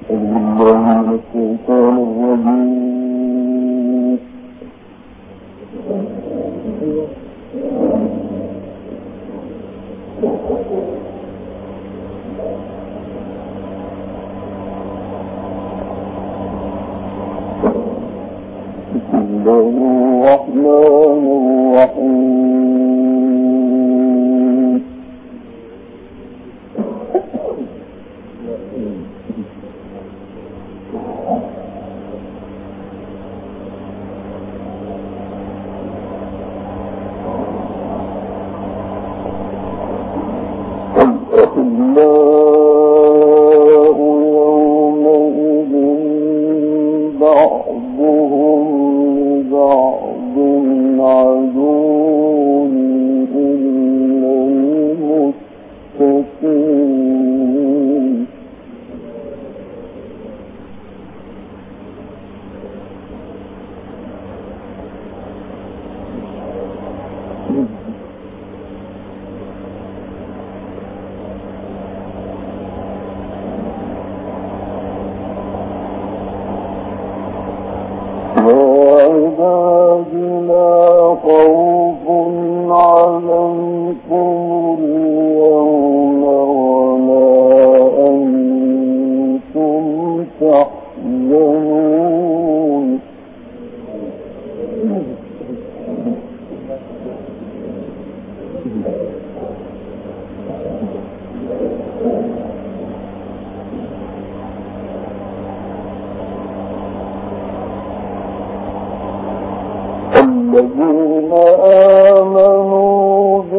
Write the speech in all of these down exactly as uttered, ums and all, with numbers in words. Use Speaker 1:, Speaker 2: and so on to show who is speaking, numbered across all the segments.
Speaker 1: الذين آمنوا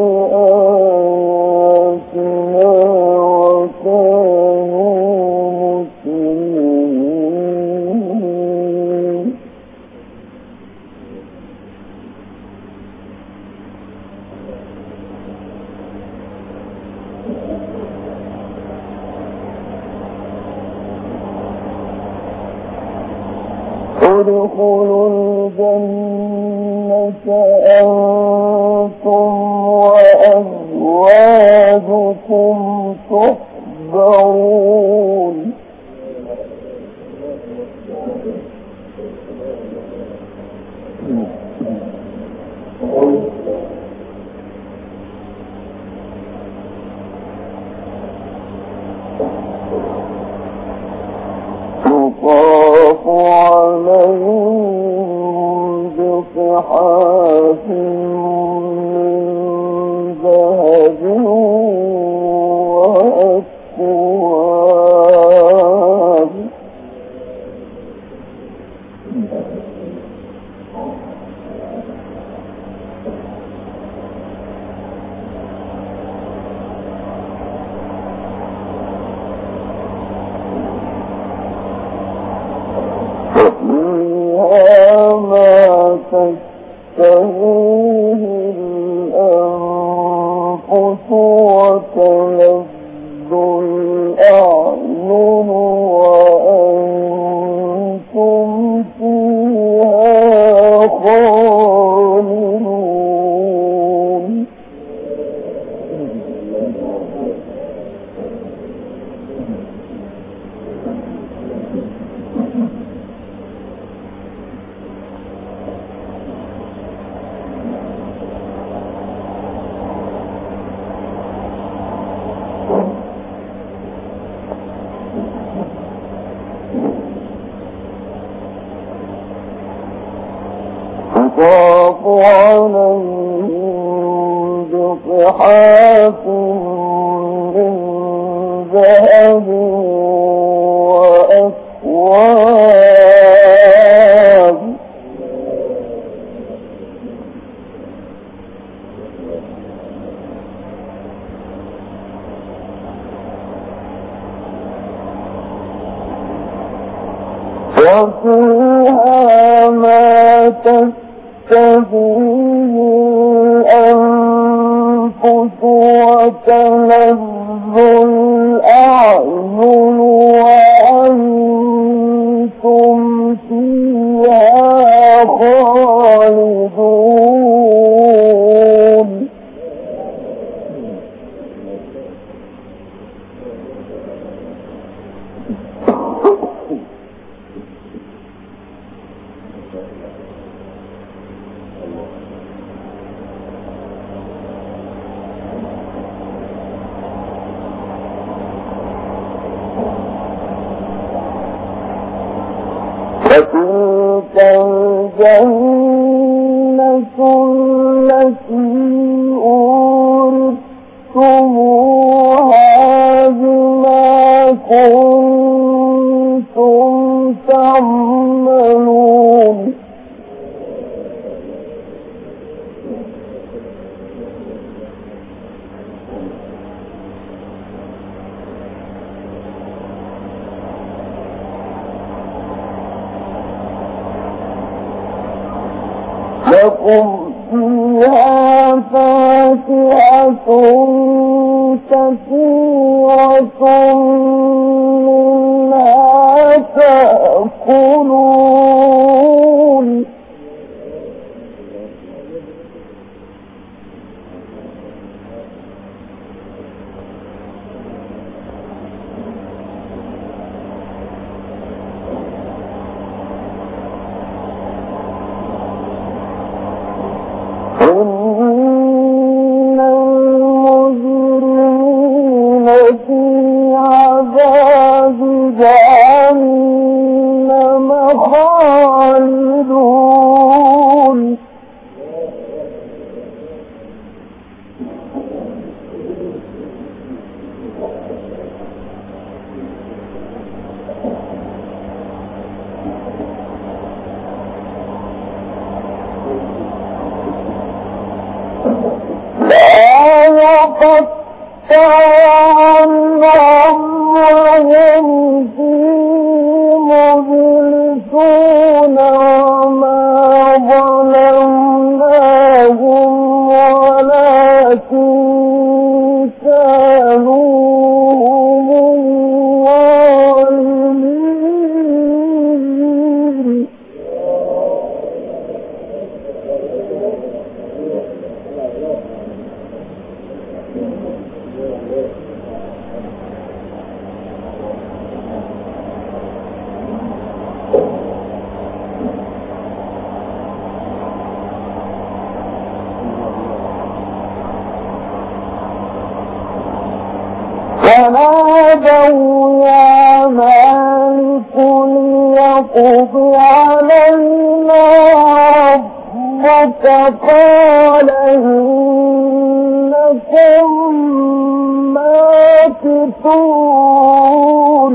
Speaker 1: بآياتنا وكانوا مسلمين ادخلوا الجنة أنتم وأزواجكم تحبرون يطاف عليهم بصحاف من ذهب وأكواب فيها ما تشتهيه الأنفس وتلذ الأعين وأنتم فيها خالدون يطاف عليهم بصحاف من ذهب وأكواب وفيها ما تشتهيه الأنفس وتلذ الأعين وأنتم فيها خالدون الجنة التي أورثتموها بما كنتم تعملون لكم فيها فاكهة كثيرة منها تأكلون إن المجرمين في عذاب جهنم خالدون يقطع عنهم وهم فيه مبلسون وما ظلمناهم ولكن كانوا هم الظالمين ونادوا يا مالك ليقض علينا ربك قال إنكم ماكثون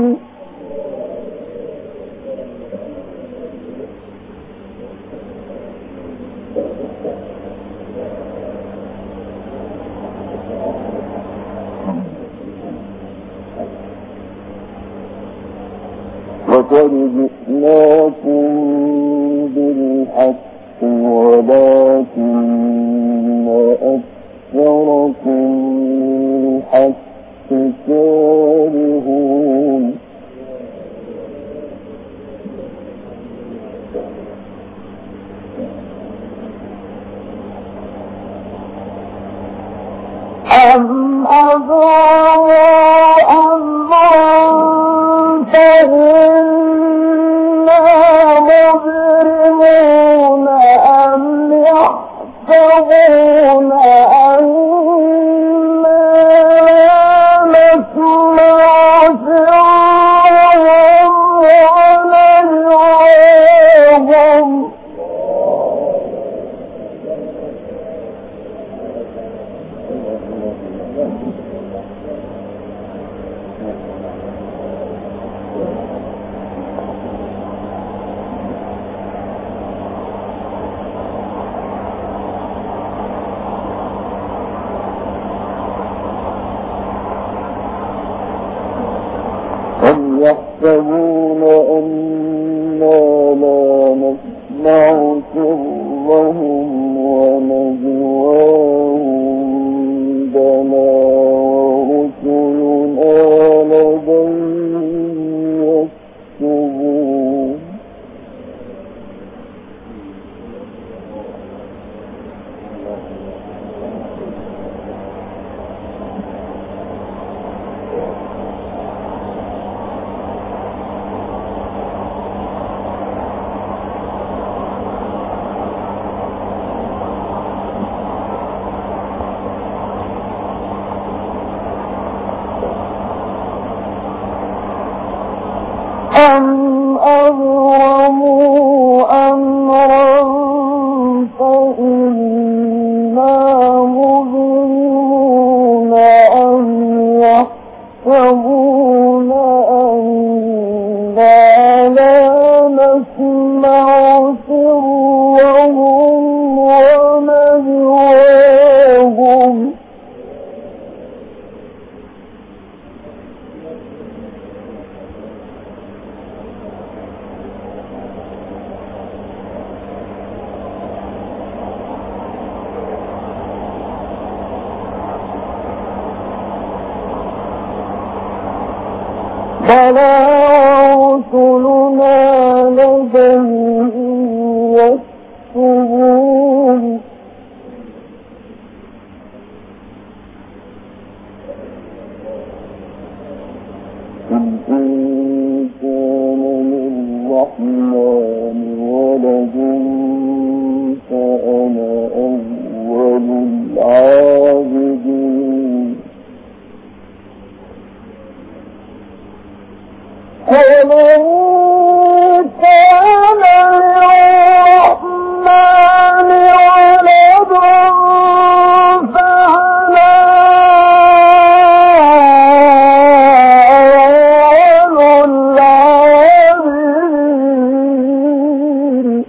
Speaker 1: لقد جئناكم بالحق ولكن أكثركم للحق كارهون أم أبرأوا أمرا فإنا مجرمون أم يحسبون أنا لا نسمع سرهم ونجواهم أم يحسبون أنا لا نسمع سرهم ونجواهم بلى ورسلنا لديهم يكتبون يحسبون أنا لا نسمع سرهم ونجواهم بلى رسلنا لديهم يكتبون إن كان للرحمن ولد فأنا أول العابدين ومن كان للرحمن ولد فأنا أول العابدين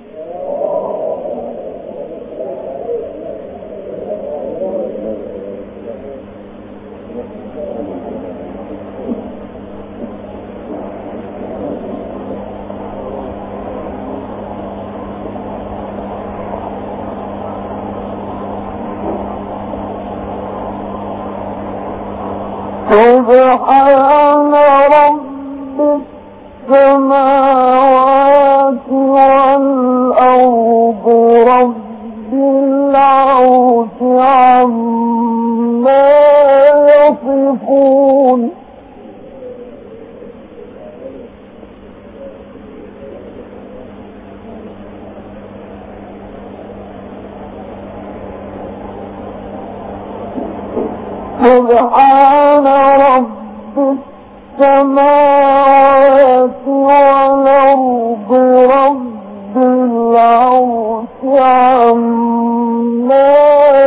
Speaker 1: سبحان رب السماوات والأرض رب العرش عما يصفون سبحان رب السماوات والأرض رب العرش عما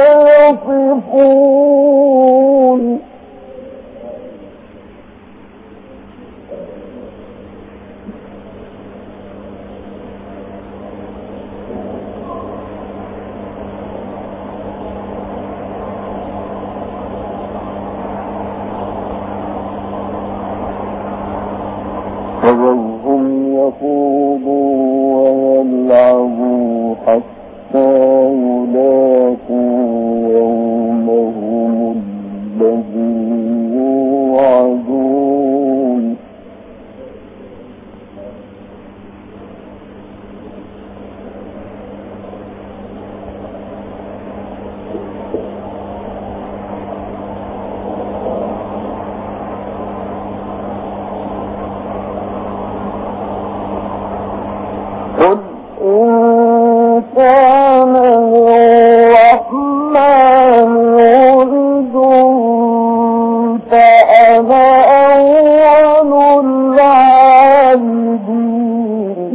Speaker 1: يصفون فذرهم يخوضوا ويلعبوا حتى يلاقوا يومهم الذي يوعدون قل إن كان للرحمن ولد فأنا أول العابدين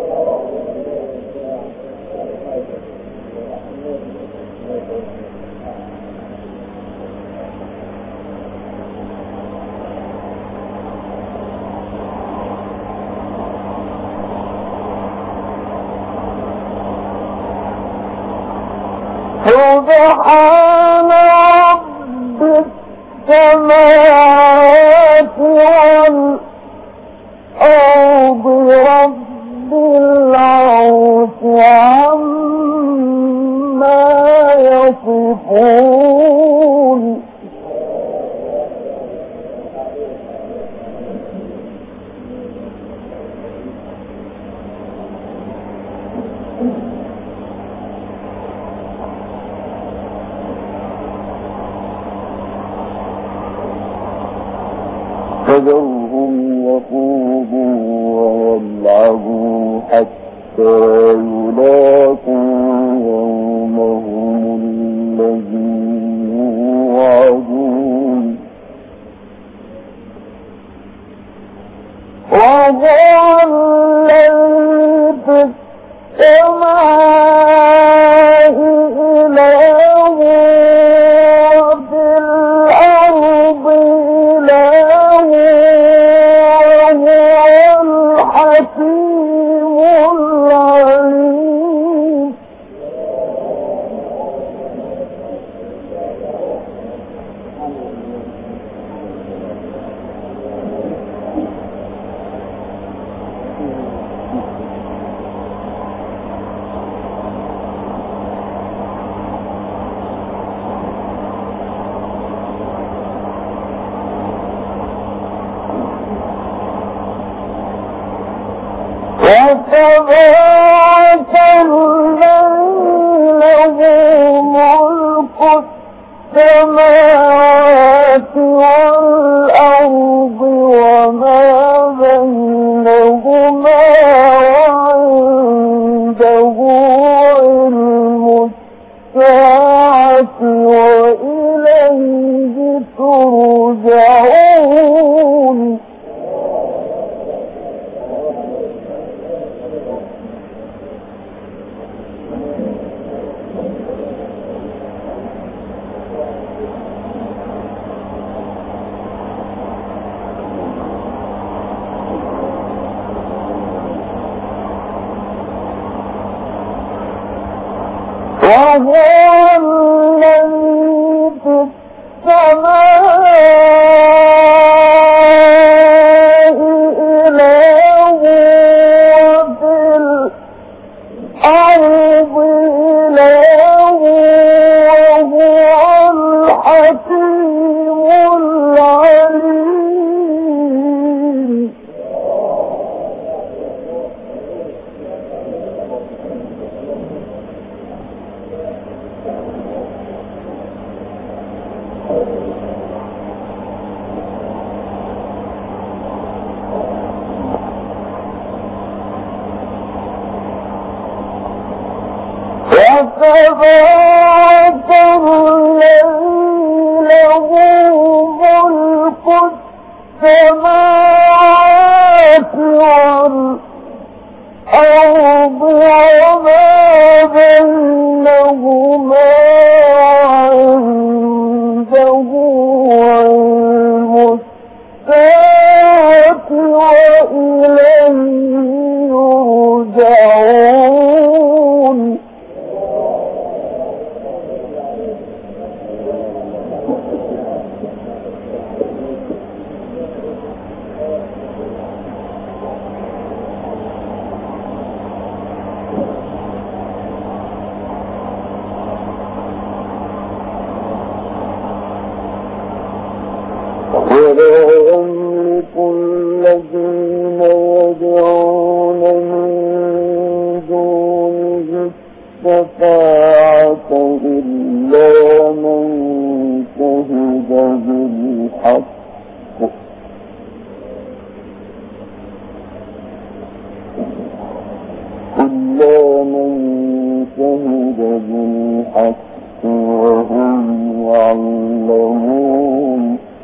Speaker 1: سبحان رب السماوات والأرض رب العرش عما يصفون فذرهم يخوضوا ويلعبوا حتى يلاقوا يومهم الذي يوعدون وهو الذي في السماء إله وفي الأرض إله وتبارك الذي له ملك السماوات والأرض وما بينهما وعنده علم الساعة وإليه ترجعون. وهو الذي في السماء إله وفي الأرض إله وهو الحكيم العليم. وتبارك الذي له ملك السماوات والأرض وما بينهما وعنده علم الساعة وإليه يرجعون. ولا يملك الذين يدعون من دونه الشفاعة إلا من شهد بالحق إلا من شهد بالحق وهم يعلمون.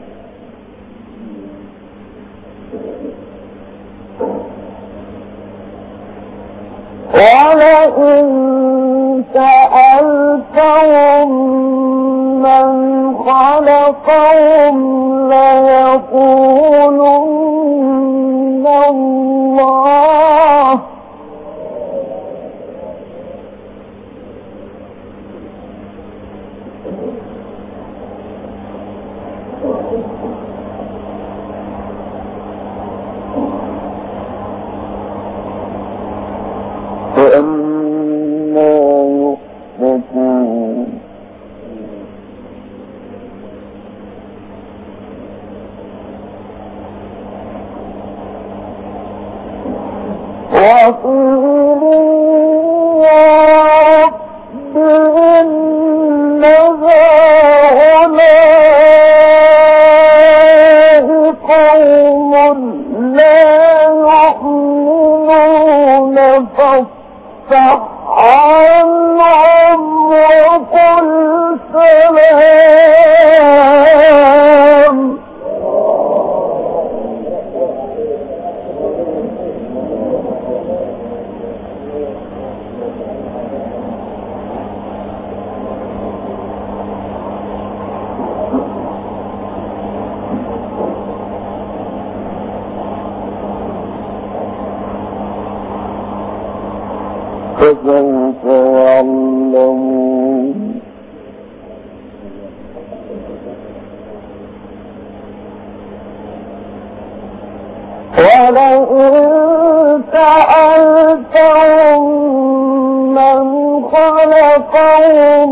Speaker 1: ولئن سألتهم من خلقهم ليقولن الله. فأنا يؤفكون. وقيل يا رب إن هؤلاء قوم لا يؤمنون فافتح عنهم وقل سلام. فسوف يعلمون. ولئن سألتهم من خلقهم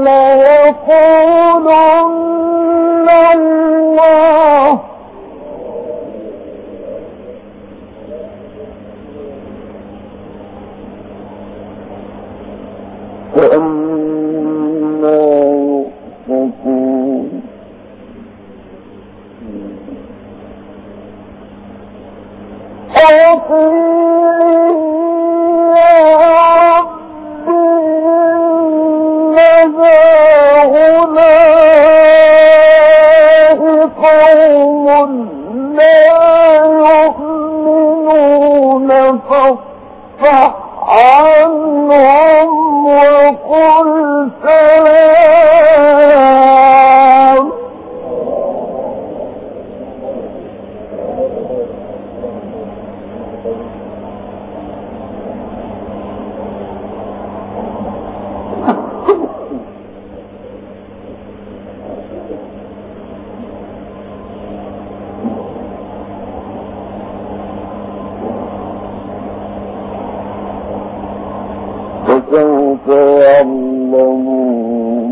Speaker 1: ليقولن الله. فأما يؤفكون فاصفح عنهم وقل سلام فسوف يعلمون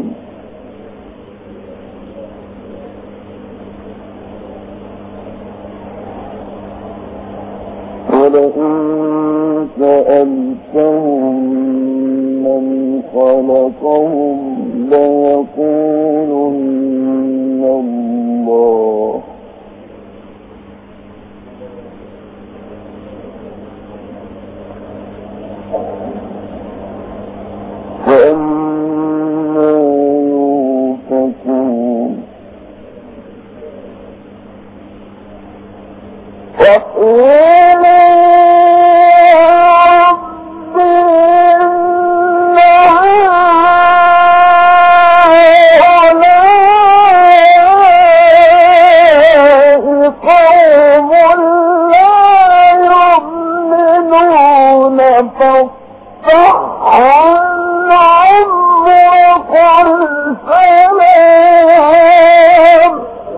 Speaker 1: ولئن سألتهم من خلقهم ليقولن الله فأما يؤفكون وقيل رب إن هؤلاء قوم لا يؤمنون فاصفح عنهم وقل سلام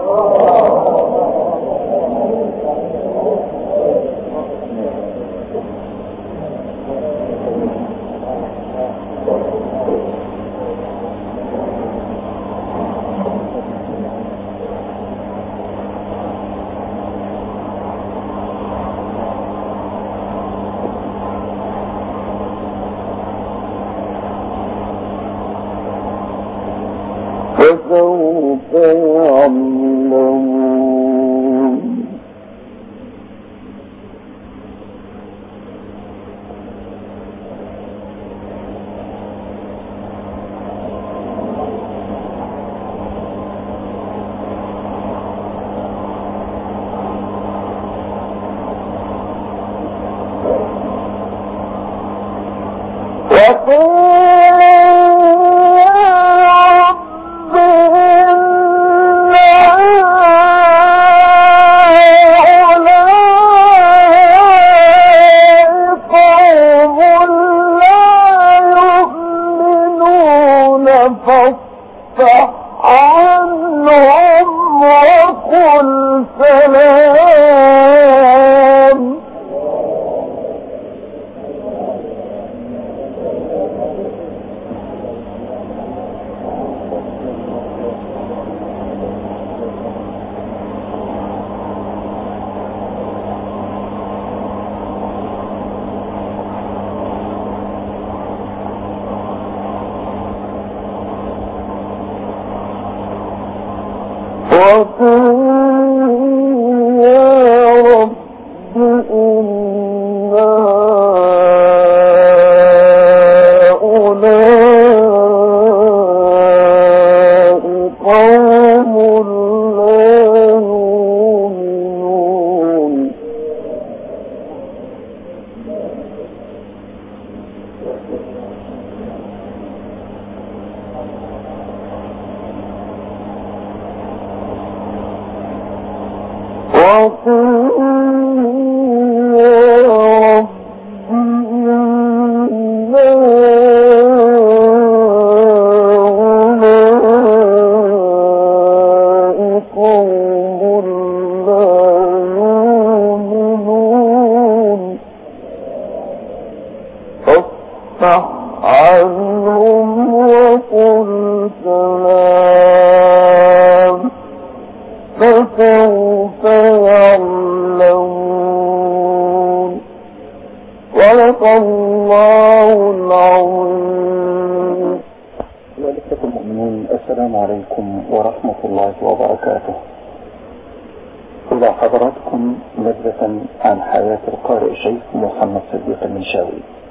Speaker 1: فسوف يعلمون وقيل فاصفح عنهم وقل سلام وقل يا رب إن هؤلاء قوم لا يؤمنون فاصفح عنهم وقل سلام فسوف يعلمون صدق الله العظيم.
Speaker 2: المؤمنين، السلام عليكم ورحمة الله وبركاته. إلى حضراتكم نبذة عن حياة القارئ شيخ محمد صديق المنشاوي.